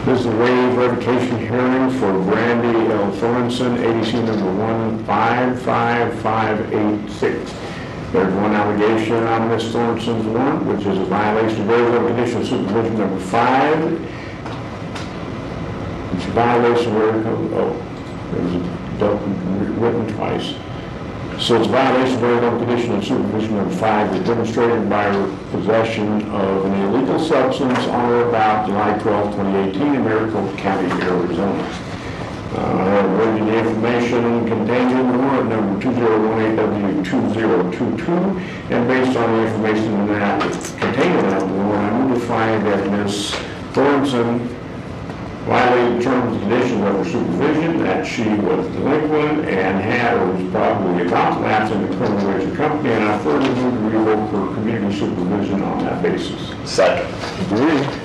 This is a waive revocation hearing for Brandy L. Thornton, ADC number 155586. There's one allegation on Ms. Thornton's warrant, which is a violation of Arizona Condition of Supervision number 5. It's a violation of there's a double written twice. So it's a violation of Arizona Condition of Supervision number 5 is demonstrated by possession of an illegal substance on or about July 12, 2018 in Maricopa County, Arizona. I have reviewed the information contained in the warrant number 2018W2022, and based on the information in that contained in that warrant, I move to find that Ms. Thornton violated terms and conditions of her supervision, that she was delinquent and had or was probably about to lapse in the criminal wages company, and I further move to revoke her community supervision on that basis. Second. Agreed.